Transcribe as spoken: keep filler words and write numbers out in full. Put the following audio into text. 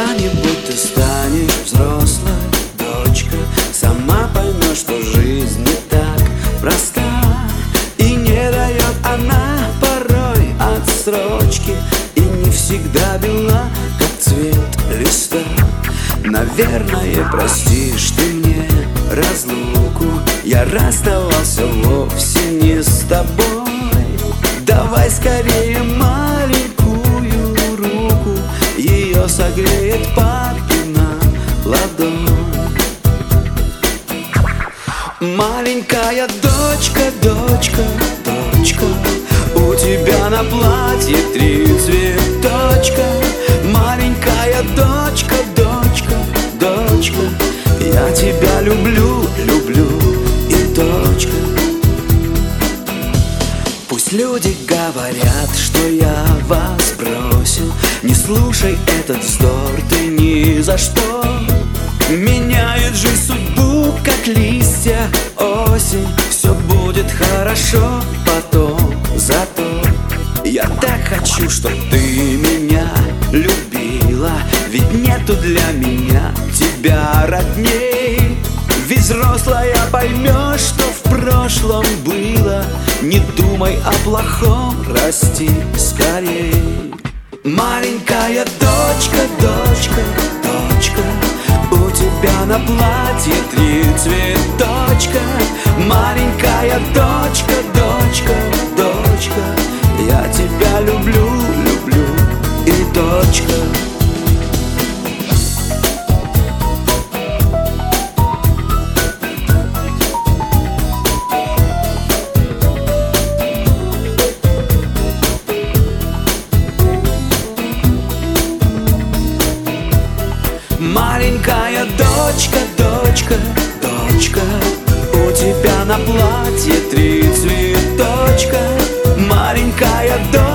Когда-нибудь ты станешь взрослой, дочка, сама поймешь, что жизнь не так проста. И не дает она порой отсрочки, и не всегда бела, как цвет листа. Наверное, простишь ты мне разлуку, я расставался вовсе не с тобой. Давай скорее маленькую руку, ее согреет папина ладонь. Маленькая дочка, дочка, дочка, у тебя на платье три цветочка. Маленькая дочка, дочка, дочка, я тебя люблю, люблю и точка. Пусть люди говорят, что я вас бросил, не слушай этот вздор ты ни за что. Меняет жизнь судьбу, как листья осень. Все будет хорошо потом, зато я так хочу, чтоб ты меня любила. Ведь нету для меня тебя родней. Ведь взрослая поймешь, что в прошлом было. Не думай о плохом, расти скорей. Маленькая дочка, дочка, дочка, у тебя на платье три цветочка. Маленькая дочка, дочка, дочка, я тебя люблю, люблю и точка. Маленькая дочка, дочка, дочка, у тебя на платье три цветочка. Маленькая дочка.